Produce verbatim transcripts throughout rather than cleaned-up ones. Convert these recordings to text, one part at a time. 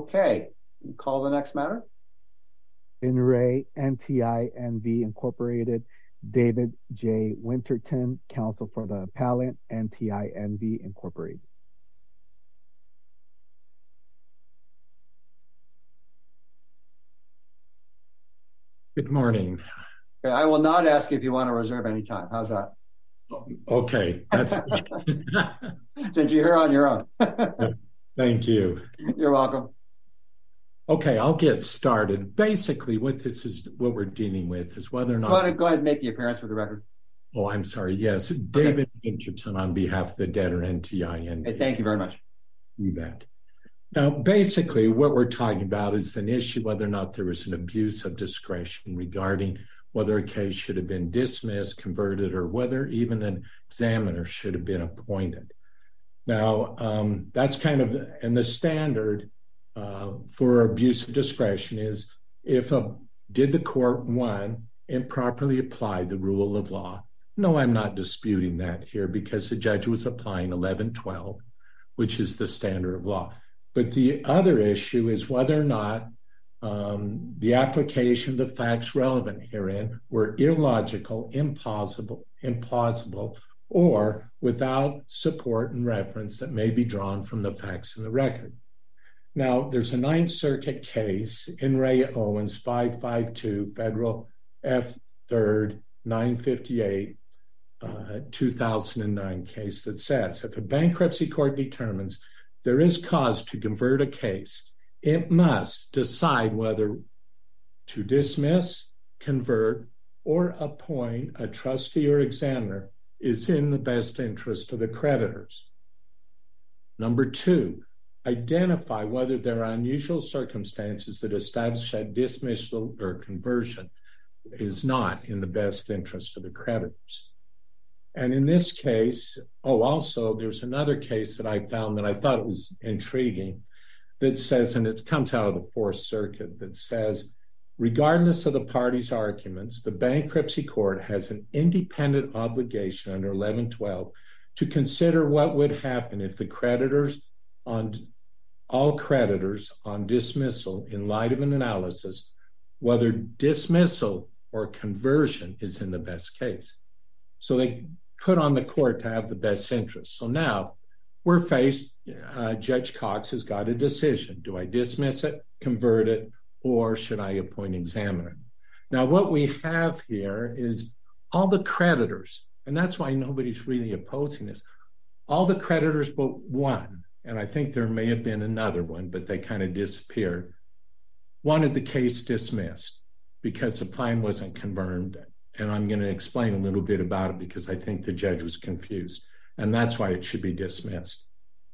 Okay, call the next matter. In re N T I N V Incorporated, David J. Winterton, counsel for the appellant, N T I N V Incorporated. Good morning. Okay, I will not ask if you want to reserve any time. How's that? Okay, that's Since you're here on your own. Thank you. You're welcome. Okay, I'll get started. Basically, what this is, what we're dealing with is whether or not. Go ahead, go ahead and make the appearance for the record. Oh, I'm sorry. Yes, David Winterton on behalf of the debtor, N T I N V. Hey, thank you very much. You bet. Now, basically, what we're talking about is an issue whether or not there was an abuse of discretion regarding whether a case should have been dismissed, converted, or whether even an examiner should have been appointed. Now, um, that's kind of, and the standard uh, for abuse of discretion is if a, did the court, one, improperly apply the rule of law? No, I'm not disputing that here because the judge was applying eleven twelve, which is the standard of law. But the other issue is whether or not um, the application of the facts relevant herein were illogical, impossible, implausible, or without support and reference that may be drawn from the facts in the record. Now, there's a Ninth Circuit case, In re Owens, five five two, Federal F third, nine fifty-eight, uh, two thousand nine case that says, if a bankruptcy court determines there is cause to convert a case, it must decide whether to dismiss, convert, or appoint a trustee or examiner is in the best interest of the creditors. Number two, identify whether there are unusual circumstances that establish that dismissal or conversion is not in the best interest of the creditors. And in this case, oh, also, there's another case that I found that I thought it was intriguing that says, and it comes out of the Fourth Circuit, that says, regardless of the parties' arguments, the bankruptcy court has an independent obligation under eleven twelve to consider what would happen if the creditors on all creditors on dismissal in light of an analysis, whether dismissal or conversion is in the best case. So they put on the court to have the best interest. So now we're faced, uh, Judge Cox has got a decision. Do I dismiss it, convert it, or should I appoint an examiner? Now, what we have here is all the creditors, and that's why nobody's really opposing this, all the creditors but one, and I think there may have been another one, but they kind of disappeared, wanted the case dismissed because the plan wasn't confirmed. And I'm going to explain a little bit about it because I think the judge was confused, and that's why it should be dismissed.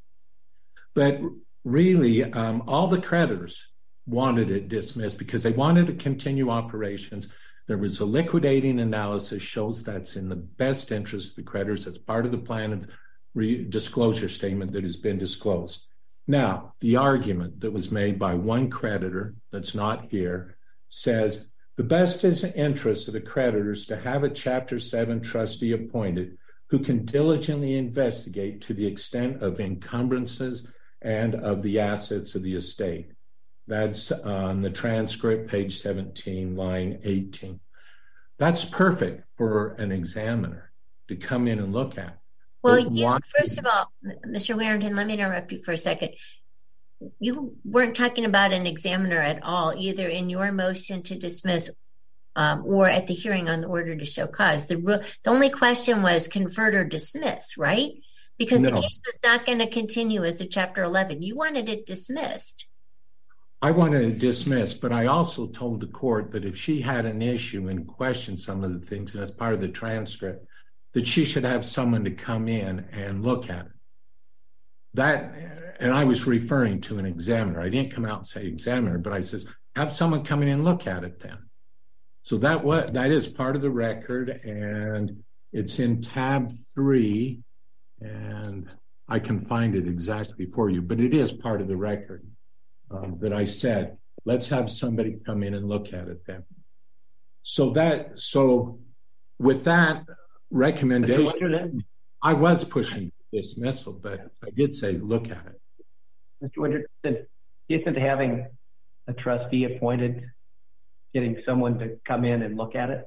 But really, um, all the creditors wanted it dismissed because they wanted to continue operations. There was a liquidating analysis shows that's in the best interest of the creditors. That's part of the plan of re- disclosure statement that has been disclosed. Now, the argument that was made by one creditor that's not here says, the best interest of the creditors to have a Chapter seven trustee appointed who can diligently investigate to the extent of encumbrances and of the assets of the estate. That's on the transcript, page seventeen, line eighteen. That's perfect for an examiner to come in and look at. Well, you, first of all, Mister Warrington, let me interrupt you for a second. You weren't talking about an examiner at all, either in your motion to dismiss um, or at the hearing on the order to show cause. The, the only question was convert or dismiss, right? Because no. The case was not going to continue as a Chapter eleven. You wanted it dismissed. I wanted it dismissed, but I also told the court that if she had an issue and questioned some of the things, and as part of the transcript, that she should have someone to come in and look at it. That, and I was referring to an examiner. I didn't come out and say examiner, but I says, have someone come in and look at it then. So that what that is part of the record, and it's in tab three, and I can find it exactly for you, but it is part of the record um, that I said, let's have somebody come in and look at it then. So that, so with that recommendation, I was pushing dismissal, but I did say look at it. Mister Winterton, isn't having a trustee appointed, getting someone to come in and look at it?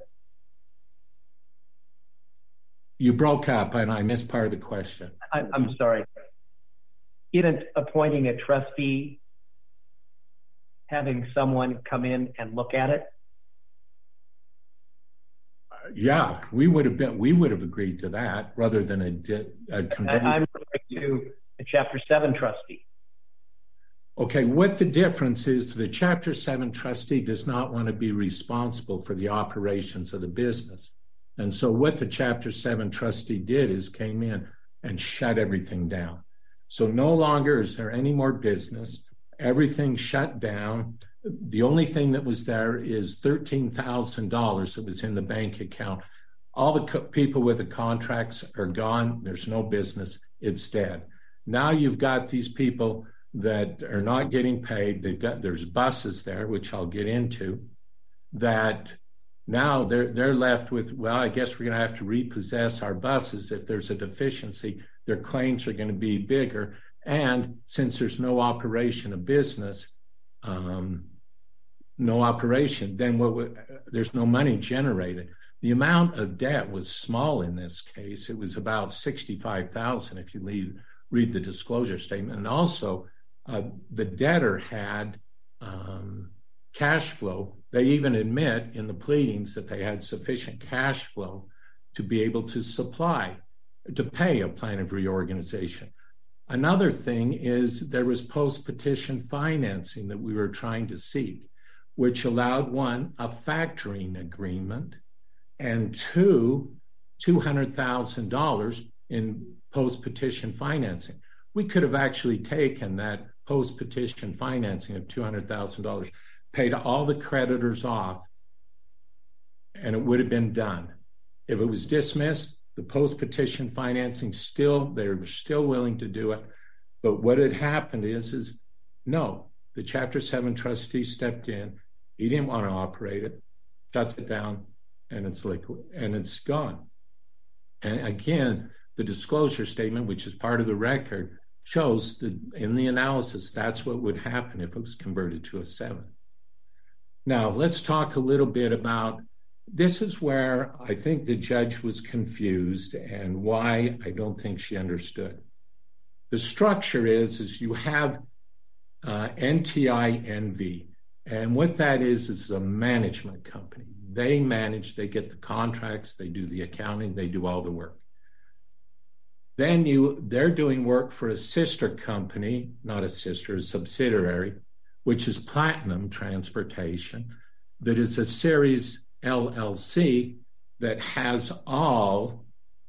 You broke up, and I missed part of the question. I, I'm sorry. Isn't appointing a trustee having someone come in and look at it? Uh, yeah, we would have been. We would have agreed to that rather than a. a converted... I'm referring to a Chapter Seven trustee. Okay, what the difference is, the Chapter seven trustee does not want to be responsible for the operations of the business. And so what the Chapter seven trustee did is came in and shut everything down. So no longer is there any more business. Everything shut down. The only thing that was there is thirteen thousand dollars that was in the bank account. All the co- people with the contracts are gone. There's no business. It's dead. Now you've got these people that are not getting paid. They've got, there's buses there, which I'll get into, that now they're they're left with, well, I guess we're going to have to repossess our buses. If there's a deficiency, their claims are going to be bigger. And since there's no operation of business, um, no operation, then what would, there's no money generated. The amount of debt was small in this case. It was about sixty-five thousand dollars if you leave, read the disclosure statement. And also, uh, the debtor had um, cash flow. They even admit in the pleadings that they had sufficient cash flow to be able to supply, to pay a plan of reorganization. Another thing is there was post-petition financing that we were trying to seek, which allowed, one, a factoring agreement, and two, two hundred thousand dollars in post-petition financing. We could have actually taken that post-petition financing of two hundred thousand dollars, paid all the creditors off, and it would have been done. If it was dismissed, the post-petition financing still, they were still willing to do it. But what had happened is, is no, the Chapter seven trustee stepped in. He didn't want to operate it, shuts it down, and it's liquid, and it's gone. And again, the disclosure statement, which is part of the record, shows that in the analysis, that's what would happen if it was converted to a seven. Now, let's talk a little bit about, this is where I think the judge was confused and why I don't think she understood. The structure is, is you have uh, N T I N V, and what that is is a management company. They manage, they get the contracts, they do the accounting, they do all the work. Then you, they're doing work for a sister company, not a sister, a subsidiary, which is Platinum Transportation, that is a Series L L C that has all,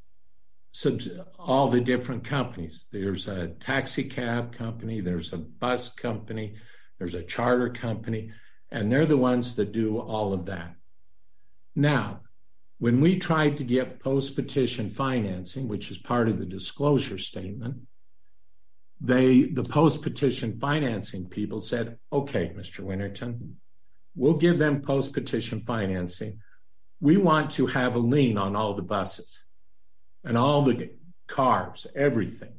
all the different companies. There's a taxi cab company, there's a bus company, there's a charter company, and they're the ones that do all of that. Now, when we tried to get post-petition financing, which is part of the disclosure statement, they, the post-petition financing people said, okay, Mister Winterton, we'll give them post-petition financing. We want to have a lien on all the buses and all the cars, everything.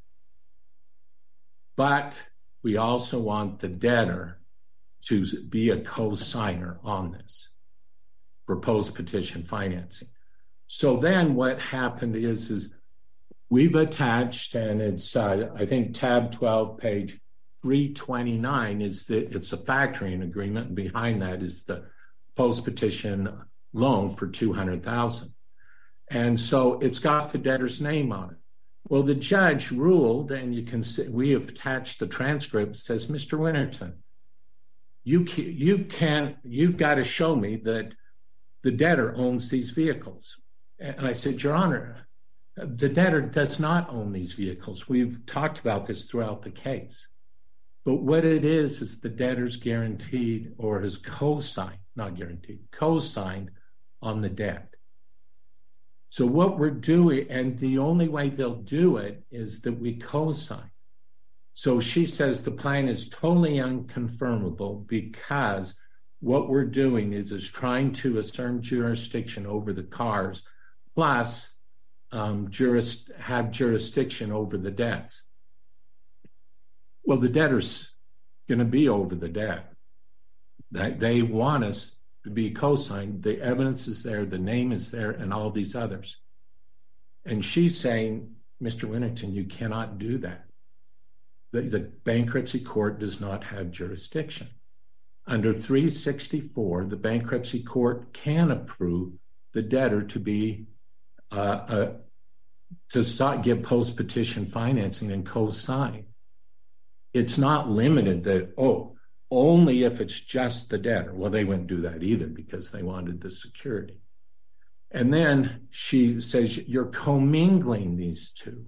But we also want the debtor to be a co-signer on this for post-petition financing. So then what happened is, is we've attached, and it's, uh, I think, tab twelve, page three twenty-nine, is the, it's a factoring agreement, and behind that is the post-petition loan for two hundred thousand dollars. And so it's got the debtor's name on it. Well, the judge ruled, and you can see, we have attached the transcript, says, Mister Winterton, you can, you can't, you've got to show me that the debtor owns these vehicles. And I said, Your Honor, the debtor does not own these vehicles. We've talked about this throughout the case. But what it is, is the debtor's guaranteed or has co-signed, not guaranteed, co-signed on the debt. So what we're doing, and the only way they'll do it is that we co-sign. So she says the plan is totally unconfirmable because what we're doing is, is trying to assume jurisdiction over the cars, plus um, juris, have jurisdiction over the debts. Well, the debtors going to be over the debt. That they want us to be co-signed. The evidence is there, the name is there, and all these others. And she's saying, Mister Winterton, you cannot do that. The, the bankruptcy court does not have jurisdiction. Under three sixty-four, the bankruptcy court can approve the debtor to be uh, uh, to so- give post-petition financing and co-sign. It's not limited that, oh, only if it's just the debtor. Well, they wouldn't do that either because they wanted the security. And then she says, you're commingling these two.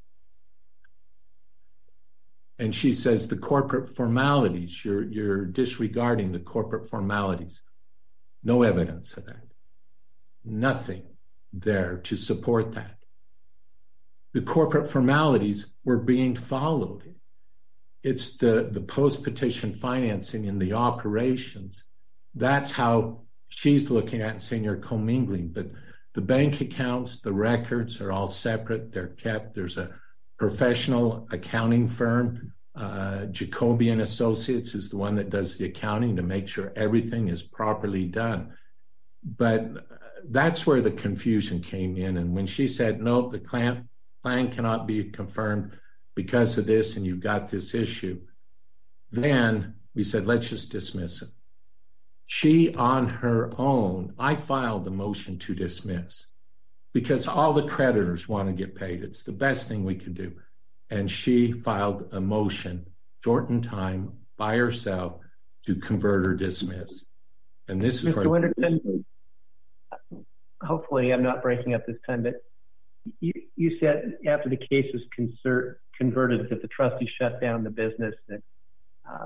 And she says the corporate formalities, you're, you're disregarding the corporate formalities. No evidence of that. Nothing there to support that. The corporate formalities were being followed. It's the, the post-petition financing and the operations. That's how she's looking at and saying you're commingling. But the bank accounts, the records are all separate. They're kept. There's a professional accounting firm. Uh, Jacoby and Associates is the one that does the accounting to make sure everything is properly done. But that's where the confusion came in. And when she said, no, the plan, plan cannot be confirmed because of this, and you've got this issue, then we said, let's just dismiss it. She, on her own, I filed a motion to dismiss because all the creditors want to get paid. It's the best thing we could do. And she filed a motion, short in time, by herself, to convert or dismiss. And this is Mister Winterton, hopefully I'm not breaking up this time, but you, you said after the case was concert, converted that the trustee shut down the business. That uh,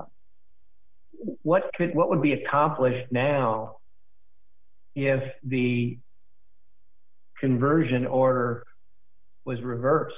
what could what would be accomplished now if the conversion order was reversed?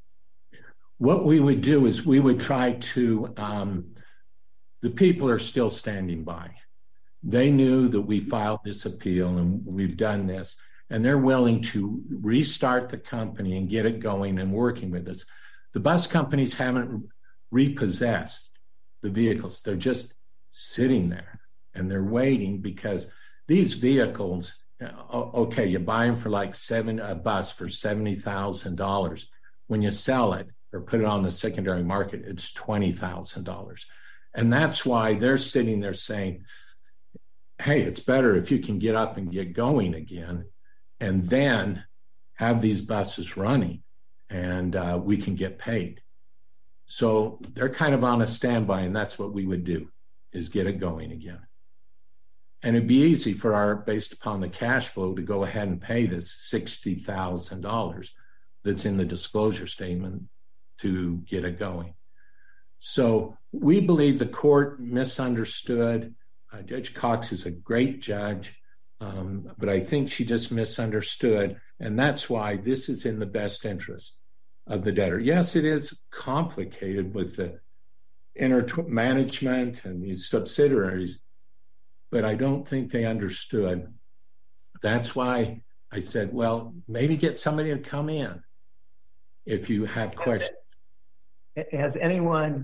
What we would do is we would try to, um, the people are still standing by. They knew that we filed this appeal and we've done this, and they're willing to restart the company and get it going and working with us. The bus companies haven't repossessed the vehicles. They're just sitting there and they're waiting because these vehicles, okay, you buy them for like seven, a bus for seventy thousand dollars. When you sell it or put it on the secondary market, it's twenty thousand dollars. And that's why they're sitting there saying, hey, it's better if you can get up and get going again and then have these buses running and uh, we can get paid. So they're kind of on a standby, and that's what we would do, is get it going again. And it'd be easy for our, based upon the cash flow, to go ahead and pay this sixty thousand dollars that's in the disclosure statement to get it going. So we believe the court misunderstood. Uh, Judge Cox is a great judge, um, but I think she just misunderstood, and that's why this is in the best interest of the debtor. Yes, it is complicated with the inter-management and these subsidiaries, but I don't think they understood. That's why I said, well, maybe get somebody to come in if you have questions. Has anyone,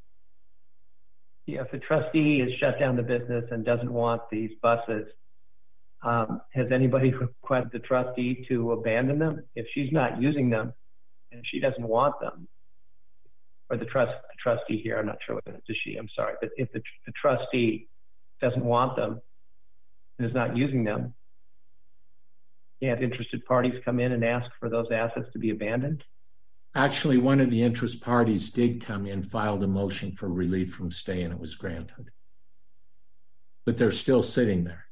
you know, if the trustee has shut down the business and doesn't want these buses, um, has anybody requested the trustee to abandon them? If she's not using them and she doesn't want them, or the, trust, the trustee here, I'm not sure what it is she, I'm sorry, but if the, the trustee doesn't want them and is not using them, can't interested parties come in and ask for those assets to be abandoned? Actually, one of the interest parties did come in, filed a motion for relief from stay, and it was granted. But they're still sitting there,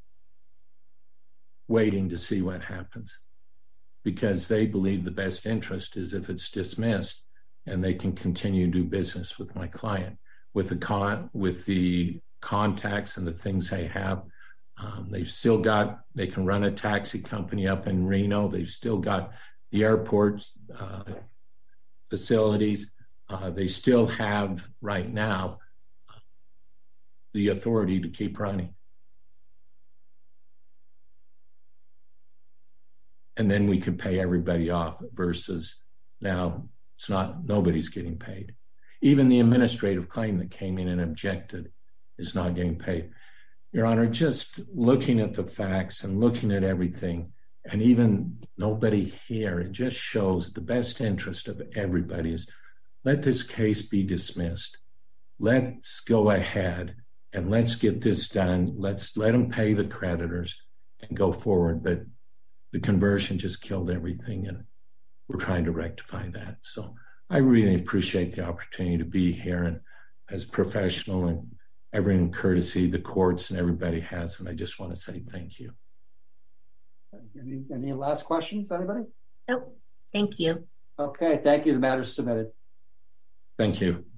waiting to see what happens, because they believe the best interest is if it's dismissed and they can continue to do business with my client, with the con- with the contacts and the things they have. Um, they've still got, they can run a taxi company up in Reno. They've still got the airport uh, facilities. Uh, they still have right now the authority to keep running. And then we could pay everybody off versus now it's not, nobody's getting paid. even the administrative claim that came in and objected is not getting paid. Your Honor, just looking at the facts and looking at everything, and even nobody here, it just shows the best interest of everybody is let this case be dismissed. Let's go ahead and let's get this done. Let's let them pay the creditors and go forward. But the conversion just killed everything, and we're trying to rectify that. So I really appreciate the opportunity to be here, and as professional and every courtesy the courts and everybody has, and I just want to say thank you. Any, any last questions, anybody? Nope. Thank you. Okay, thank you. The matter is submitted. Thank you.